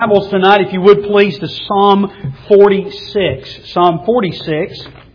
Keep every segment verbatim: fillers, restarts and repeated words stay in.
Bibles tonight, if you would please, to Psalm forty-six. Psalm forty-six.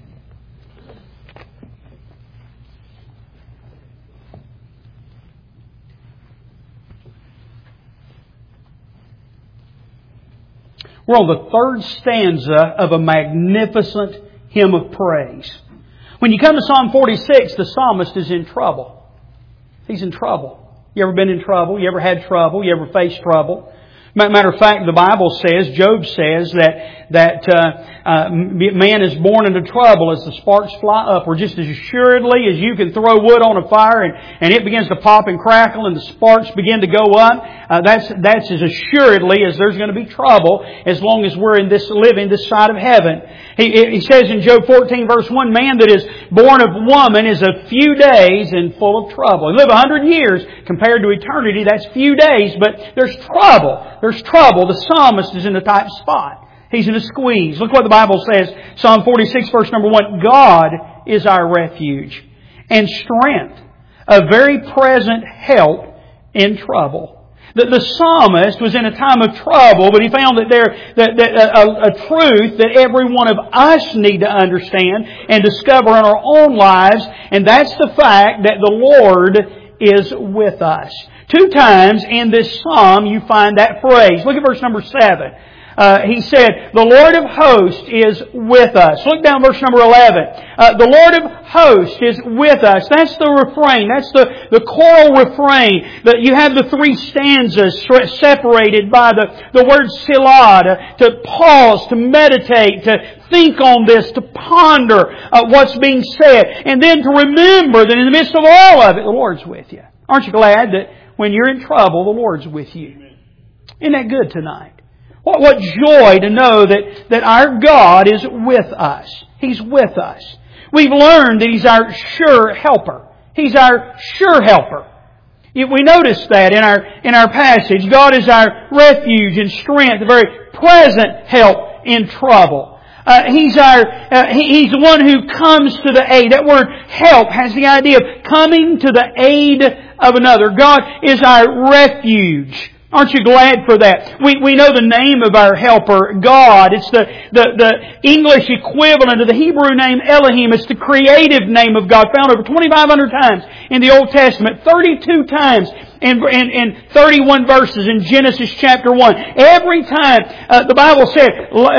We're on the third stanza of a magnificent hymn of praise. When you come to Psalm forty-six, the psalmist is in trouble. He's in trouble. You ever been in trouble? You ever had trouble? You ever faced trouble? Matter of fact, the Bible says, Job says that that uh, uh, man is born into trouble as the sparks fly upward, just as assuredly as you can throw wood on a fire and, and it begins to pop and crackle and the sparks begin to go up. Uh, that's that's as assuredly as there's going to be trouble as long as we're in this living this side of heaven. He, he says in Job fourteen verse one, man that is born of woman is a few days and full of trouble. You live a hundred years compared to eternity, that's few days, but there's trouble. There's trouble. The psalmist is in a tight spot. He's in a squeeze. Look what the Bible says. Psalm forty-six verse number one. God is our refuge and strength, a very present help in trouble. The, the psalmist was in a time of trouble, but he found that there that, that a, a truth that every one of us need to understand and discover in our own lives, and that's the fact that the Lord is with us. Two times in this psalm you find that phrase. Look at verse number seven. Uh, he said, the Lord of hosts is with us. Look down verse number eleven. Uh, the Lord of hosts is with us. That's the refrain. That's the, the choral refrain. That you have the three stanzas separated by the, the word Selah, to, to pause, to meditate, to think on this, to ponder uh, what's being said. And then to remember that in the midst of all of it, the Lord's with you. Aren't you glad that when you're in trouble, the Lord's with you? Isn't that good tonight? What, what joy to know that, that our God is with us. He's with us. We've learned that He's our sure helper. He's our sure helper. We notice that in our, in our passage. God is our refuge and strength, a very present help in trouble. Uh, he's our, uh, he, He's the one who comes to the aid. That word help has the idea of coming to the aid of another. God is our refuge. Aren't you glad for that? We we know the name of our helper, God. It's the, the, the English equivalent of the Hebrew name Elohim. It's the creative name of God, found over twenty-five hundred times in the Old Testament, thirty-two times in, in, in thirty-one verses in Genesis chapter one. Every time uh, the Bible said,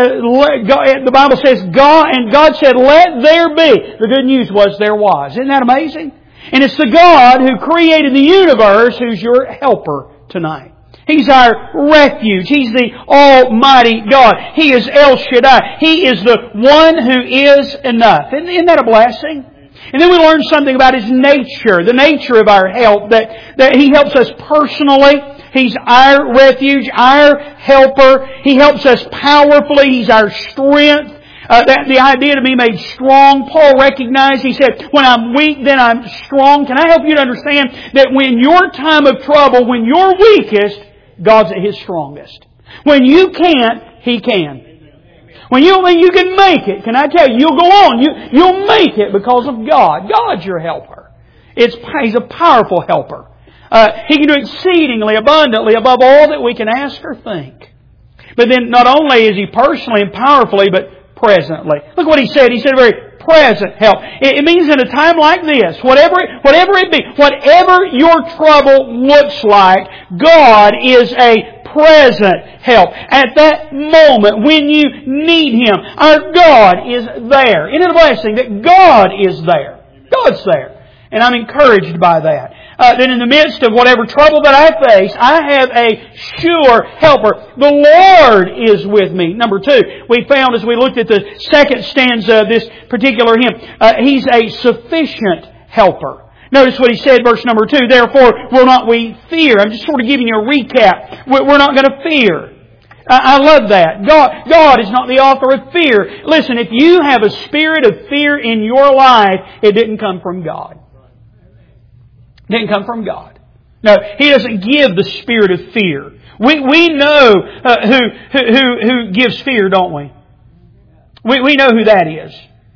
uh, the Bible says, God, and God said, let there be. The good news was there was. Isn't that amazing? And it's the God who created the universe who's your helper tonight. He's our refuge. He's the Almighty God. He is El Shaddai. He is the one who is enough. Isn't, isn't that a blessing? And then we learn something about His nature, the nature of our help, that, that He helps us personally. He's our refuge, our helper. He helps us powerfully. He's our strength. Uh, that the idea to be made strong. Paul recognized, he said, when I'm weak, then I'm strong. Can I help you to understand that when your time of trouble, when you're weakest, God's at His strongest. When you can't, He can. When you when you can make it, can I tell you, you'll go on. You, you'll make it because of God. God's your helper. It's, He's a powerful helper. Uh, he can do exceedingly abundantly above all that we can ask or think. But then not only is He personally and powerfully, but presently. Look what He said. He said very present help. It means in a time like this, whatever, whatever it be, whatever your trouble looks like, God is a present help. At that moment when you need Him, our God is there. Isn't it a blessing that God is there? God's there. And I'm encouraged by that. Uh, that in the midst of whatever trouble that I face, I have a sure helper. The Lord is with me. Number two, we found as we looked at the second stanza of this particular hymn, uh, He's a sufficient helper. Notice what he said, verse number two, therefore will not we fear. I'm just sort of giving you a recap. We're not going to fear. I love that. God, God is not the author of fear. Listen, if you have a spirit of fear in your life, it didn't come from God. Didn't come from God. No, He doesn't give the spirit of fear. We we know uh, who who who gives fear, don't we? We we know who that is.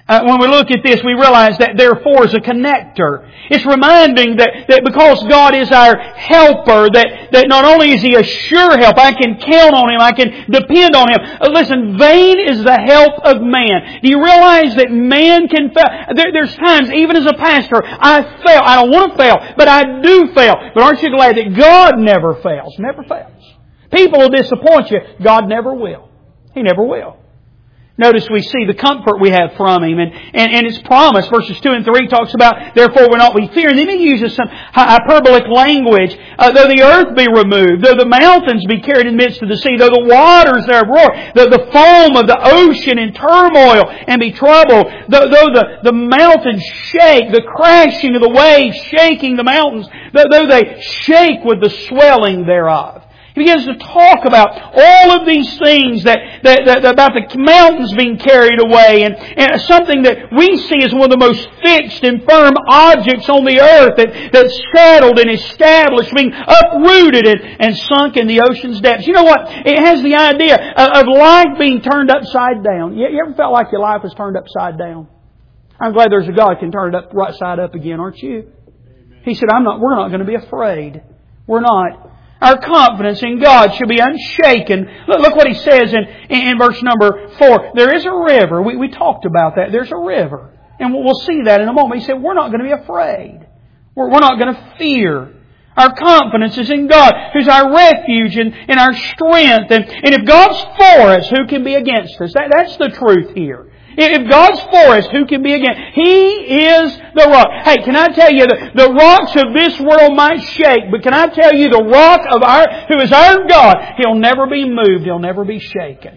Uh, when we look at this, we realize that therefore is a connector. It's reminding that, that because God is our helper, that, that not only is He a sure help, I can count on Him, I can depend on Him. Uh, listen, vain is the help of man. Do you realize that man can fail? There, there's times, even as a pastor, I fail. I don't want to fail, but I do fail. But aren't you glad that God never fails? Never fails. People will disappoint you. God never will. He never will. Notice we see the comfort we have from Him. And, and, and His promise, verses two and three, talks about, therefore will not we fear. And then He uses some hyperbolic language. Uh, though the earth be removed, though the mountains be carried in the midst of the sea, though the waters thereof roar, though the foam of the ocean in turmoil and be troubled, though, though the, the mountains shake, the crashing of the waves shaking the mountains, though, though they shake with the swelling thereof. He begins to talk about all of these things that, that, that about the mountains being carried away and, and something that we see as one of the most fixed and firm objects on the earth that, that's settled and established, being uprooted and, and sunk in the ocean's depths. You know what? It has the idea of, of life being turned upside down. You, you ever felt like your life was turned upside down? I'm glad there's a God who can turn it up right side up again, aren't you? He said, "I'm not. We're not going to be afraid. We're not." Our confidence in God should be unshaken. Look, look what He says in, in verse number four. There is a river. We, we talked about that. There's a river. And we'll see that in a moment. He said, we're not going to be afraid. We're, we're not going to fear. Our confidence is in God, who's our refuge and, and our strength. And, and if God's for us, who can be against us? That, that's the truth here. If God's for us, who can be against? He is the rock. Hey, can I tell you, the, the rocks of this world might shake, but can I tell you, the rock of our, who is our God, He'll never be moved. He'll never be shaken.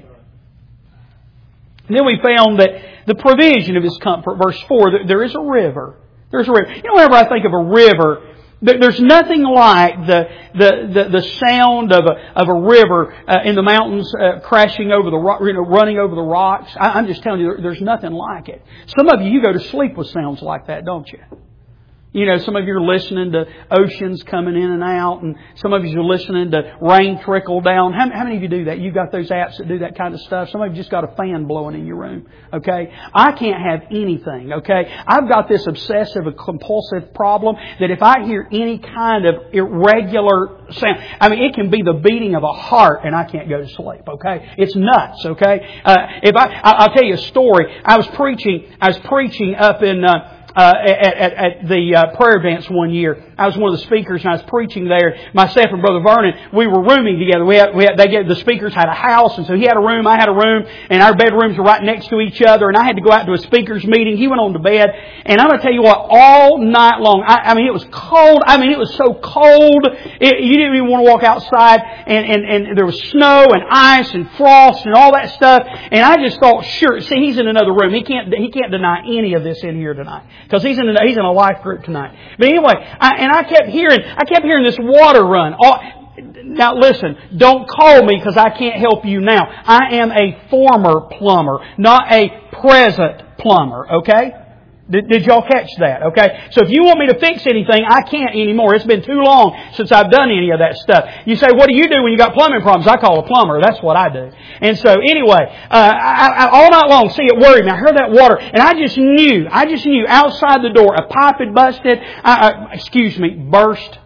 And then we found that the provision of His comfort, verse four, that there is a river. There's a river. You know, whenever I think of a river, there's nothing like the the the, the sound of a of a river uh, in the mountains uh, crashing over the rock, you know, running over the rocks. I, I'm just telling you, there's nothing like it. Some of you, you go to sleep with sounds like that, don't you? You know, some of you are listening to oceans coming in and out, and some of you are listening to rain trickle down. How, how many of you do that? You've got those apps that do that kind of stuff. Some of you just got a fan blowing in your room. Okay? I can't have anything. Okay? I've got this obsessive compulsive problem that if I hear any kind of irregular sound, I mean, it can be the beating of a heart and I can't go to sleep. Okay? It's nuts. Okay? Uh, if I, I'll tell you a story. I was preaching, I was preaching up in, uh, Uh, at, at, at the uh, prayer advance one year. I was one of the speakers and I was preaching there. Myself and Brother Vernon, we were rooming together. We had, we had, they gave, the speakers had a house, and so he had a room, I had a room, and our bedrooms were right next to each other, and I had to go out to a speakers meeting. He went on to bed, and I'm going to tell you what, all night long, I, I mean, it was cold. I mean, it was so cold, it, you didn't even want to walk outside, and, and, and there was snow and ice and frost and all that stuff, and I just thought, sure, see, he's in another room. He can't, he can't deny any of this in here tonight. Because he's in a, he's in a life group tonight. But anyway, I, and I kept hearing, I kept hearing this water run. All, now listen, don't call me because I can't help you now. I am a former plumber, not a present plumber, okay? Did, did y'all catch that? Okay? So if you want me to fix anything, I can't anymore. It's been too long since I've done any of that stuff. You say, what do you do when you got plumbing problems? I call a plumber. That's what I do. And so anyway, uh, I, I, all night long, see, it worried me. I heard that water, and I just knew, I just knew outside the door, a pipe had busted. I, I, excuse me, burst.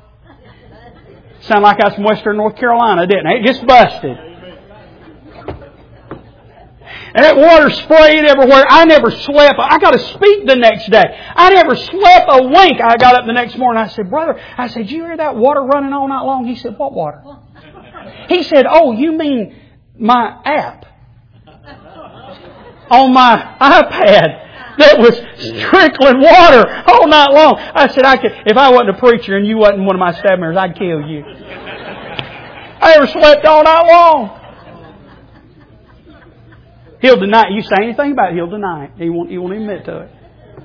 Sound like I was from Western North Carolina, didn't it? It just busted. And that water sprayed everywhere. I never slept. I got to speak the next day. I never slept a wink. I got up the next morning. I said, brother, I said, did you hear that water running all night long? He said, what water? He said, oh, you mean my app on my iPad that was trickling water all night long. I said, I could, if I wasn't a preacher and you wasn't one of my staff members, I'd kill you. I never slept all night long. He'll deny it. You say anything about it, he'll deny it. He won't, he won't admit to it.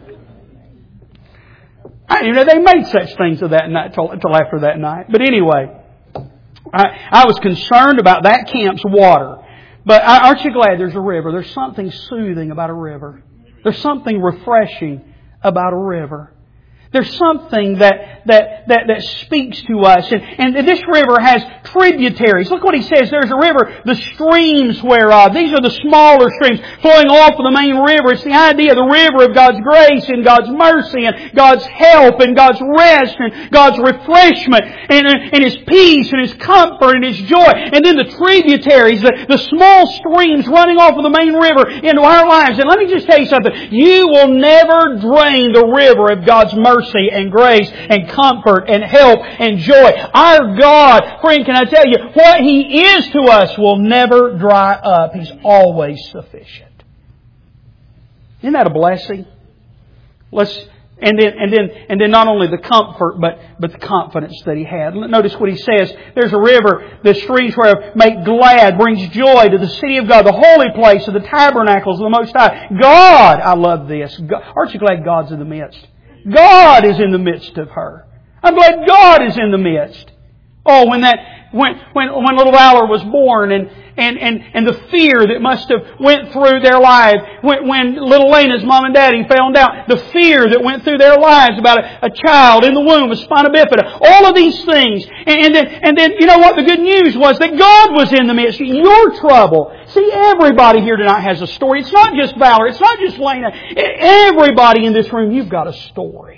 I didn't even know they made such things of that night till, till after that night. But anyway, I, I was concerned about that camp's water. But aren't you glad there's a river? There's something soothing about a river. There's something refreshing about a river. There's something that, that, that, that speaks to us. And, and this river has tributaries. Look what he says. There's a river, the streams whereof. These are the smaller streams flowing off of the main river. It's the idea of the river of God's grace and God's mercy and God's help and God's rest and God's refreshment and, and His peace and His comfort and His joy. And then the tributaries, the, the small streams running off of the main river into our lives. And let me just tell you something. You will never drain the river of God's mercy and grace and comfort and help and joy. Our God, friend, can I tell you, what He is to us will never dry up. He's always sufficient. Isn't that a blessing? Let's and then and then and then not only the comfort but but the confidence that he had. Notice what he says. There's a river, the streams where make glad, brings joy to the city of God, the holy place of the tabernacles of the Most High. God, I love this. God, aren't you glad God's in the midst? God is in the midst of her. I'm glad God is in the midst. Oh, when that when when when little Valor was born and and and and the fear that must have went through their life when when little Lena's mom and daddy found out, the fear that went through their lives about a, a child in the womb with spina bifida, all of these things, and, and then and then you know what the good news was, that God was in the midst of your trouble. See, everybody here tonight has a story. It's not just Valor. It's not just Lena. Everybody in this room, you've got a story.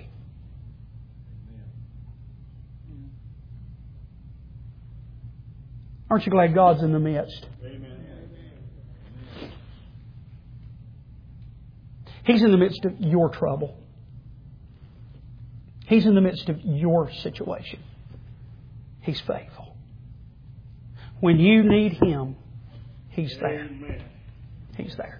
Aren't you glad God's in the midst? Amen. He's in the midst of your trouble. He's in the midst of your situation. He's faithful. When you need Him, He's there. He's there.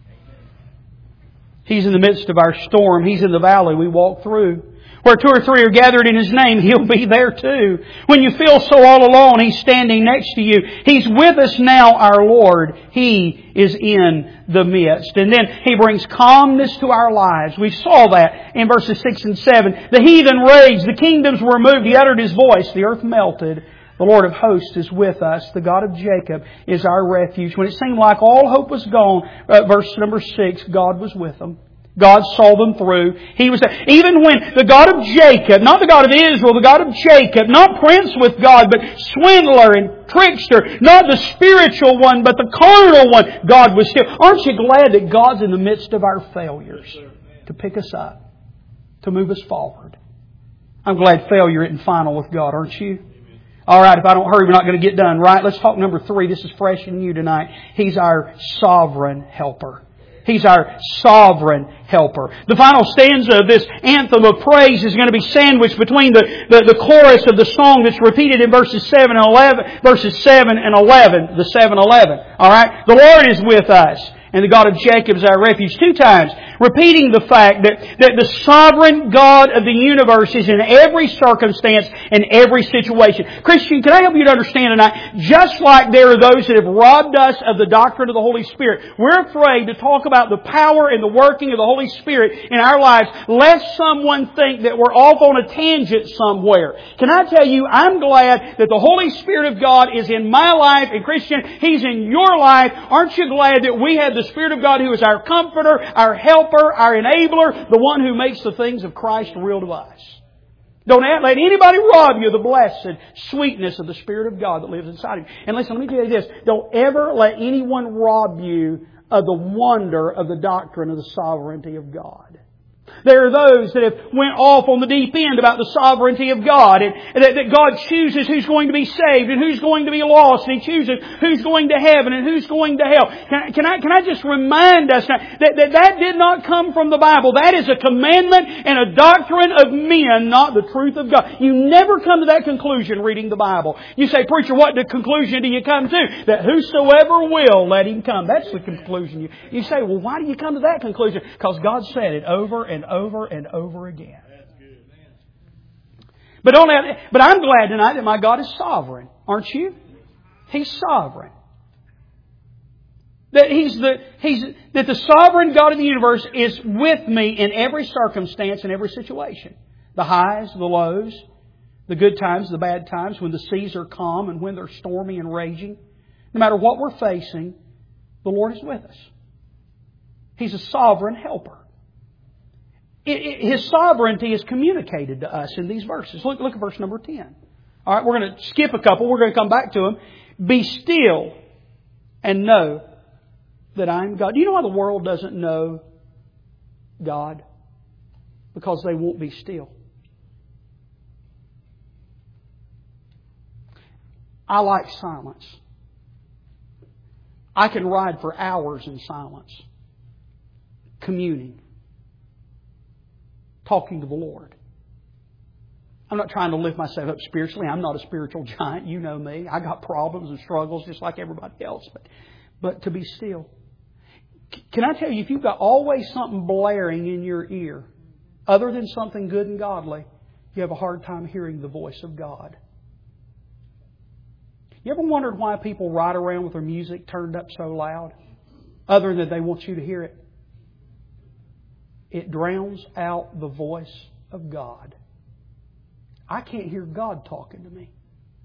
He's in the midst of our storm. He's in the valley we walk through. Where two or three are gathered in His name, He'll be there too. When you feel so all alone, He's standing next to you. He's with us now, our Lord. He is in the midst. And then He brings calmness to our lives. We saw that in verses six and seven. The heathen raged, the kingdoms were moved. He uttered His voice, the earth melted. The Lord of hosts is with us. The God of Jacob is our refuge. When it seemed like all hope was gone, uh, verse number six, God was with them. God saw them through. He was there. Even when the God of Jacob, not the God of Israel, the God of Jacob, not prince with God, but swindler and trickster, not the spiritual one, but the carnal one, God was still. Aren't you glad that God's in the midst of our failures to pick us up, to move us forward? I'm glad failure isn't final with God, aren't you? All right, if I don't hurry, we're not going to get done, right? Let's talk number three. This is fresh and new tonight. He's our sovereign helper. He's our sovereign helper. The final stanza of this anthem of praise is going to be sandwiched between the, the, the chorus of the song that's repeated in verses seven and eleven, verses seven and eleven, the seven eleven. All right? The Lord is with us, and the God of Jacob is our refuge. Two times, repeating the fact that, that the sovereign God of the universe is in every circumstance and every situation. Christian, can I help you to understand tonight? Just like there are those that have robbed us of the doctrine of the Holy Spirit, we're afraid to talk about the power and the working of the Holy Spirit in our lives, lest someone think that we're off on a tangent somewhere. Can I tell you, I'm glad that the Holy Spirit of God is in my life, and Christian, He's in your life. Aren't you glad that we have the Spirit of God who is our comforter, our helper, our enabler, the one who makes the things of Christ real to us? Don't let anybody rob you of the blessed sweetness of the Spirit of God that lives inside of you. And listen, let me tell you this. Don't ever let anyone rob you of the wonder of the doctrine of the sovereignty of God. There are those that have went off on the deep end about the sovereignty of God, and that, that God chooses who's going to be saved and who's going to be lost, and He chooses who's going to heaven and who's going to hell. Can I, can I, can I just remind us now that, that that did not come from the Bible. That is a commandment and a doctrine of men, not the truth of God. You never come to that conclusion reading the Bible. You say, preacher, what conclusion do you come to? That whosoever will, let him come. That's the conclusion. You, you say, well, why do you come to that conclusion? Because God said it over and over and over again. But don't let, but I'm glad tonight that my God is sovereign, aren't you? He's sovereign. That He's the He's that the sovereign God of the universe is with me in every circumstance and every situation. The highs, the lows, the good times, the bad times, when the seas are calm and when they're stormy and raging. No matter what we're facing, the Lord is with us. He's a sovereign helper. it, it, His sovereignty is communicated to us in these verses. Look, look at verse number ten. All right, we're going to skip a couple. We're going to come back to them. Be still and know that I am God. Do you know why the world doesn't know God? Because they won't be still. I like silence. I can ride for hours in silence, communing, talking to the Lord. I'm not trying to lift myself up spiritually. I'm not a spiritual giant. You know me. I got problems and struggles just like everybody else. But, but to be still. Can I tell you, if you've got always something blaring in your ear, other than something good and godly, you have a hard time hearing the voice of God. You ever wondered why people ride around with their music turned up so loud? Other than they want you to hear it. It drowns out the voice of God. I can't hear God talking to me.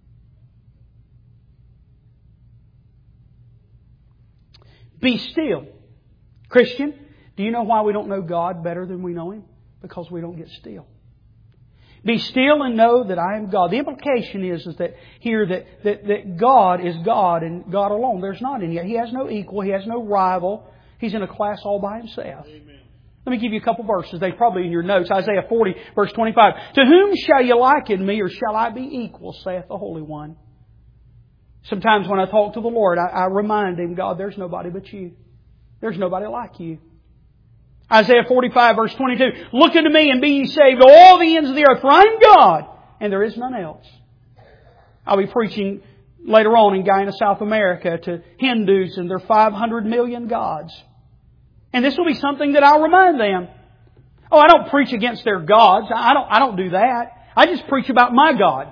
Be still. Christian, do you know why we don't know God better than we know Him? Because we don't get still. Be still and know that I am God. The implication is, is that here that, that, that God is God and God alone. There's not any. He has no equal. He has no rival. He's in a class all by Himself. Amen. Let me give you a couple verses. They're probably in your notes. Isaiah forty, verse twenty-five. To whom shall you liken me, or shall I be equal, saith the Holy One? Sometimes when I talk to the Lord, I, I remind Him, God, there's nobody but You. There's nobody like You. Isaiah forty-five, verse twenty-two. Look unto me and be ye saved, all the ends of the earth, for I am God, and there is none else. I'll be preaching later on in Guyana, South America, to Hindus and their five hundred million gods. And this will be something that I'll remind them. Oh, I don't preach against their gods. I don't, I don't do that. I just preach about my God.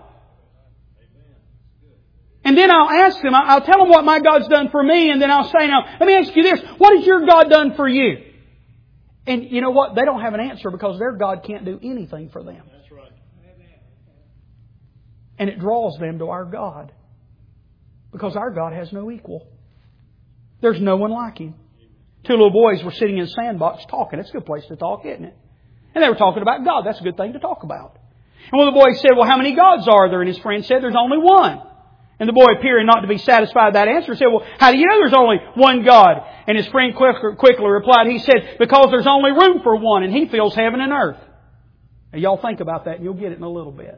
And then I'll ask them, I'll tell them what my God's done for me, and then I'll say, now, let me ask you this. What has your God done for you? And you know what? They don't have an answer because their God can't do anything for them. That's right. And it draws them to our God. Because our God has no equal. There's no one like Him. Two little boys were sitting in a sandbox talking. It's a good place to talk, isn't it? And they were talking about God. That's a good thing to talk about. And one of the boys said, well, how many gods are there? And his friend said, there's only one. And the boy, appearing not to be satisfied with that answer, said, well, how do you know there's only one God? And his friend quickly replied, he said, because there's only room for one, and He fills heaven and earth. Now, y'all think about that, and you'll get it in a little bit.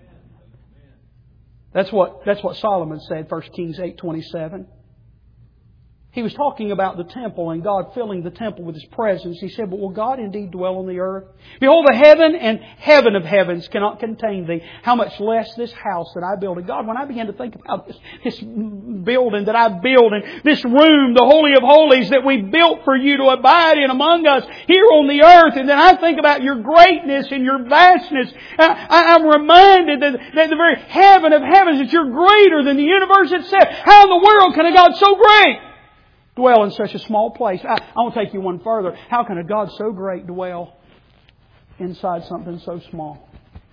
That's what, that's what Solomon said, First Kings eight twenty-seven. He was talking about the temple and God filling the temple with His presence. He said, but will God indeed dwell on the earth? Behold, the heaven and heaven of heavens cannot contain Thee. How much less this house that I build. And God, when I began to think about this, this building that I build and this room, the Holy of Holies that we built for You to abide in among us here on the earth, and then I think about Your greatness and Your vastness, I, I'm reminded that, that the very heaven of heavens, that You're greater than the universe itself. How in the world can a God so great dwell in such a small place? I, I want to take you one further. How can a God so great dwell inside something so small?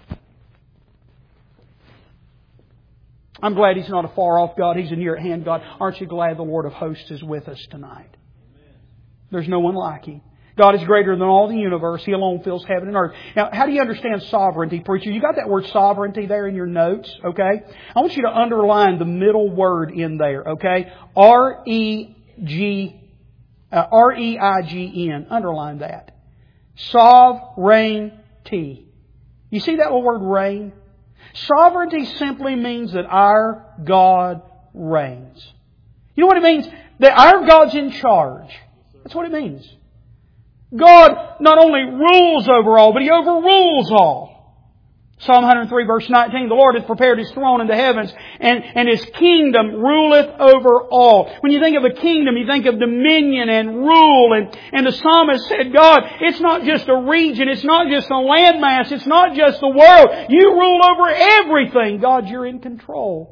I'm glad He's not a far off God. He's a near at hand God. Aren't you glad the Lord of hosts is with us tonight? There's no one like Him. God is greater than all the universe. He alone fills heaven and earth. Now, how do you understand sovereignty, preacher? You got that word sovereignty there in your notes, okay? I want you to underline the middle word in there, okay? R E G, uh, R E I G N. Underline that. Sovereignty. You see that little word reign? Sovereignty simply means that our God reigns. You know what it means? That our God's in charge. That's what it means. God not only rules over all, but He overrules all. Psalm one oh three verse nineteen, the Lord hath prepared His throne in the heavens, and, and His kingdom ruleth over all. When you think of a kingdom, you think of dominion and rule. And, and the psalmist said, God, it's not just a region, it's not just a landmass, it's not just the world. You rule over everything. God, You're in control.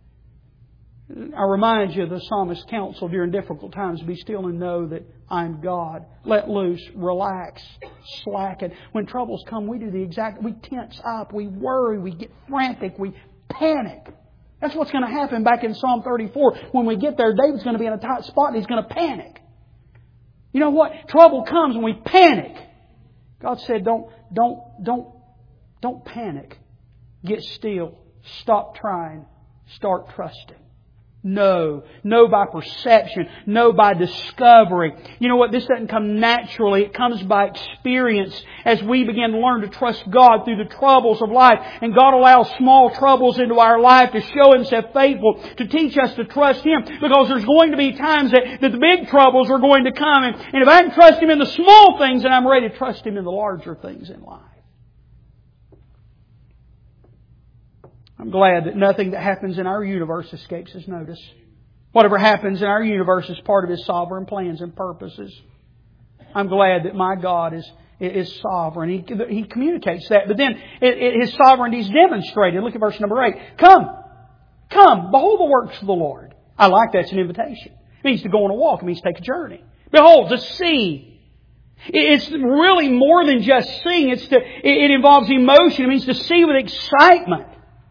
I remind you of the psalmist's counsel during difficult times. Be still and know that I'm God. Let loose, relax, slacken. When troubles come, we do the exact... We tense up, we worry, we get frantic, we panic. That's what's going to happen back in Psalm thirty-four. When we get there, David's going to be in a tight spot and he's going to panic. You know what? Trouble comes when we panic. God said, don't, don't, don't, don't panic. Get still. Stop trying. Start trusting. Know. Know by perception. Know by discovery. You know what? This doesn't come naturally. It comes by experience as we begin to learn to trust God through the troubles of life. And God allows small troubles into our life to show Himself faithful, to teach us to trust Him. Because there's going to be times that, that the big troubles are going to come. And, and if I can trust Him in the small things, then I'm ready to trust Him in the larger things in life. I'm glad that nothing that happens in our universe escapes His notice. Whatever happens in our universe is part of His sovereign plans and purposes. I'm glad that my God is, is sovereign. He, he communicates that. But then it, it, His sovereignty is demonstrated. Look at verse number eight. Come! Come! Behold the works of the Lord. I like that. It's an invitation. It means to go on a walk. It means to take a journey. Behold, to see. It's really more than just seeing. It's to, it involves emotion. It means to see with excitement.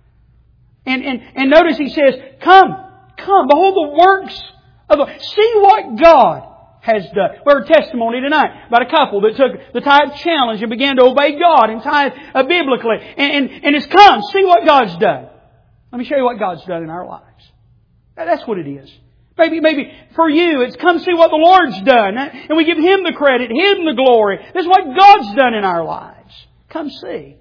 And, and, and notice He says, come, come, behold the works of the... See what God has done. We heard testimony tonight about a couple that took the tithe challenge and began to obey God and tithe uh, biblically. And, and, and it's come, see what God's done. Let me show you what God's done in our lives. That's what it is. Maybe, maybe for you, it's come see what the Lord's done. And we give Him the credit, Him the glory. This is what God's done in our lives. Come see.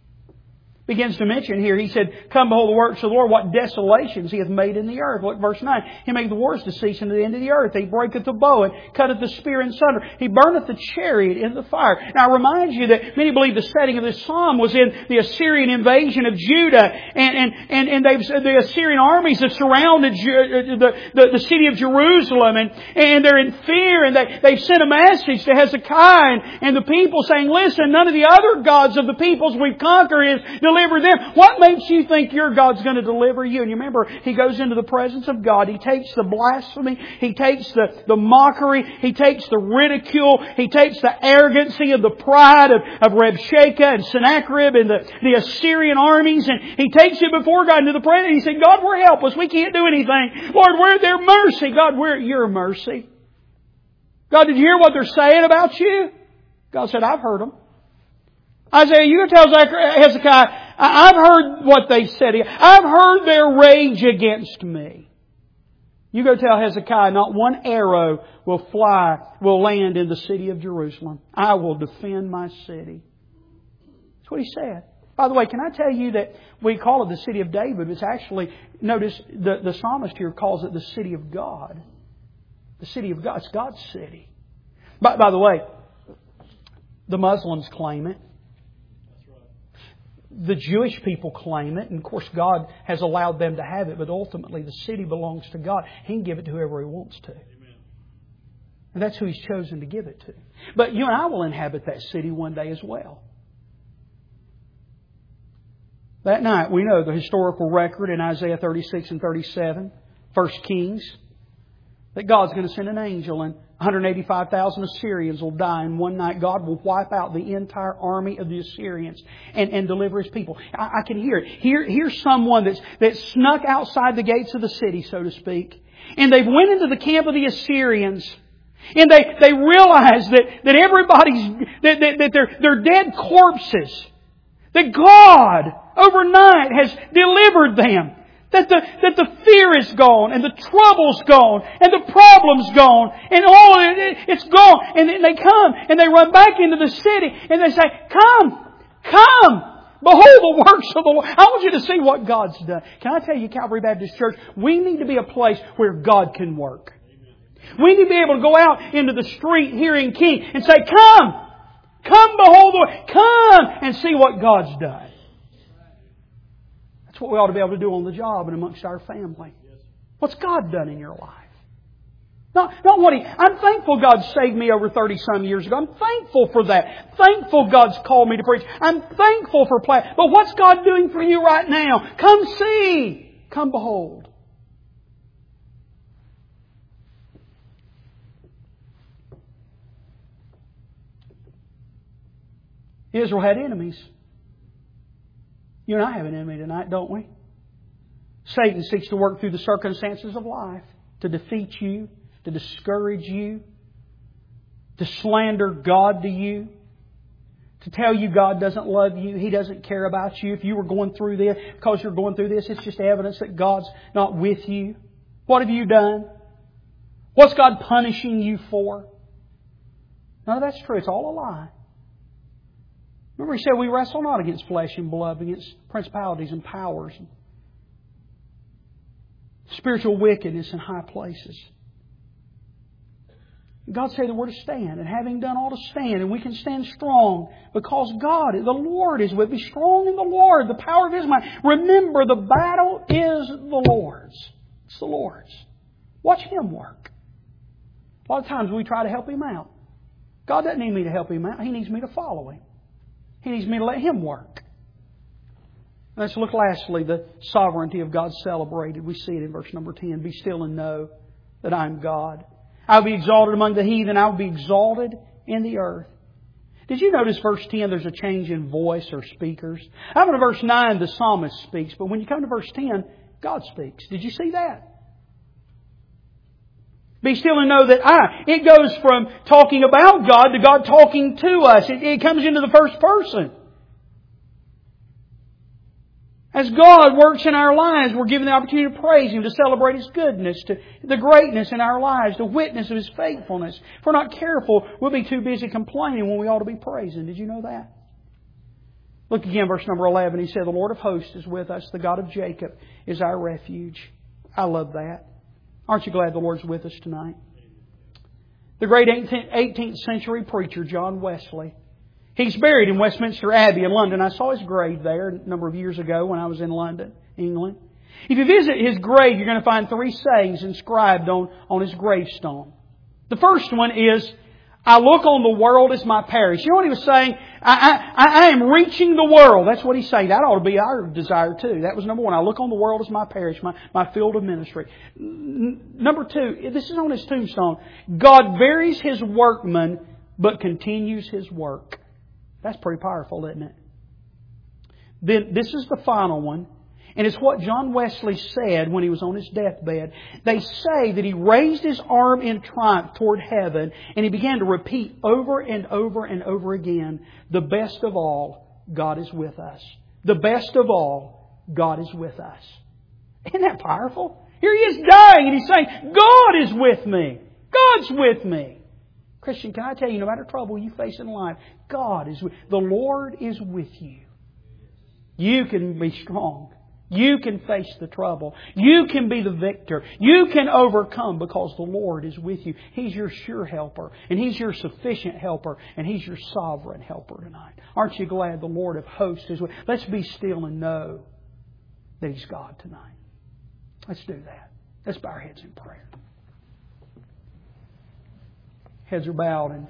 Begins to mention here, He said, come behold the works of the Lord, what desolations He hath made in the earth. Look, verse nine. He maketh the wars to cease unto the end of the earth. He breaketh the bow and cutteth the spear in sunder. He burneth the chariot in the fire. Now I remind you that many believe the setting of this psalm was in the Assyrian invasion of Judah. And, and, and, and they've, the Assyrian armies have surrounded the, the, the city of Jerusalem. And, and they're in fear. And they, they've sent a message to Hezekiah and, and the people saying, listen, none of the other gods of the peoples we've conquered is delivered. Deliver them. What makes you think your God's going to deliver you? And you remember, he goes into the presence of God. He takes the blasphemy. He takes the, the mockery. He takes the ridicule. He takes the arrogancy of the pride of, of Rabshakeh and Sennacherib and the, the Assyrian armies. And he takes it before God into the presence. He said, God, we're helpless. We can't do anything. Lord, we're at their mercy. God, we're at your mercy. God, did you hear what they're saying about you? God said, I've heard them. Isaiah, you tell Hezekiah, I've heard what they said. I've heard their rage against me. You go tell Hezekiah, not one arrow will fly, will land in the city of Jerusalem. I will defend my city. That's what he said. By the way, can I tell you that we call it the city of David? It's actually, notice the, the psalmist here calls it the city of God. The city of God. It's God's city. By, by the way, the Muslims claim it. The Jewish people claim it, and of course God has allowed them to have it, but ultimately the city belongs to God. He can give it to whoever He wants to. Amen. And that's who He's chosen to give it to. But you and I will inhabit that city one day as well. That night, we know the historical record in Isaiah thirty-six and thirty-seven, First Kings, that God's going to send an angel and one hundred eighty-five thousand Assyrians will die in one night. God will wipe out the entire army of the Assyrians and, and deliver His people. I, I can hear it. Here, here's someone that's, that snuck outside the gates of the city, so to speak. And they went into the camp of the Assyrians. And they, they realized that, that everybody's, that, that, that they're, they're dead corpses. That God, overnight, has delivered them. That the, that the fear is gone, and the trouble's gone, and the problem's gone, and all of it, it's gone. And then they come, and they run back into the city, and they say, come, come, behold the works of the Lord. I want you to see what God's done. Can I tell you, Calvary Baptist Church, we need to be a place where God can work. We need to be able to go out into the street here in King and say, come, come behold the Lord, come and see what God's done. That's what we ought to be able to do on the job and amongst our family. What's God done in your life? Not, not what He... I'm thankful God saved me over thirty some years ago. I'm thankful for that. Thankful God's called me to preach. I'm thankful for play. But what's God doing for you right now? Come see. Come behold. Israel had enemies. You and I have an enemy tonight, don't we? Satan seeks to work through the circumstances of life to defeat you, to discourage you, to slander God to you. to tell you God doesn't love you, He doesn't care about you. If you were going through this, because you're going through this, it's just evidence that God's not with you. What have you done? What's God punishing you for? None of that's true. It's all a lie. Remember He said we wrestle not against flesh and blood, but against principalities and powers, and spiritual wickedness in high places. God said that we're to stand, and having done all to stand, and we can stand strong because God, the Lord is with me. Strong in the Lord, the power of His might. Remember, the battle is the Lord's. It's the Lord's. Watch Him work. A lot of times we try to help Him out. God doesn't need me to help Him out. He needs me to follow Him. He needs me to let Him work. Let's look lastly, the sovereignty of God celebrated. We see it in verse number ten. Be still and know that I am God. I will be exalted among the heathen. I will be exalted in the earth. Did you notice verse ten, there's a change in voice or speakers? Up in verse nine, the psalmist speaks. But when you come to verse ten, God speaks. Did you see that? Be still and know that I. It goes from talking about God to God talking to us. It, it comes into the first person. As God works in our lives, we're given the opportunity to praise Him, to celebrate His goodness, to the greatness in our lives, to witness of His faithfulness. If we're not careful, we'll be too busy complaining when we ought to be praising. Did you know that? Look again, verse number eleven. He said, the Lord of hosts is with us. The God of Jacob is our refuge. I love that. Aren't you glad the Lord's with us tonight? The great eighteenth century preacher, John Wesley, he's buried in Westminster Abbey in London. I saw his grave there a number of years ago when I was in London, England. If you visit his grave, you're going to find three sayings inscribed on, on his gravestone. The first one is, I look on the world as my parish. You know what he was saying? I, I, I am reaching the world. That's what he's saying. That ought to be our desire too. That was number one. I look on the world as my parish, my, my field of ministry. N- number two, this is on his tombstone. God buries His workman, but continues His work. That's pretty powerful, isn't it? Then this is the final one. And it's what John Wesley said when he was on his deathbed. They say that he raised his arm in triumph toward heaven and he began to repeat over and over and over again, the best of all, God is with us. The best of all, God is with us. Isn't that powerful? Here he is dying and he's saying, God is with me. God's with me. Christian, can I tell you, no matter trouble you face in life, God is with you. The Lord is with you. You can be strong. You can face the trouble. You can be the victor. You can overcome because the Lord is with you. He's your sure helper. And He's your sufficient helper. And He's your sovereign helper tonight. Aren't you glad the Lord of hosts is with you? Let's be still and know that He's God tonight. Let's do that. Let's bow our heads in prayer. Heads are bowed and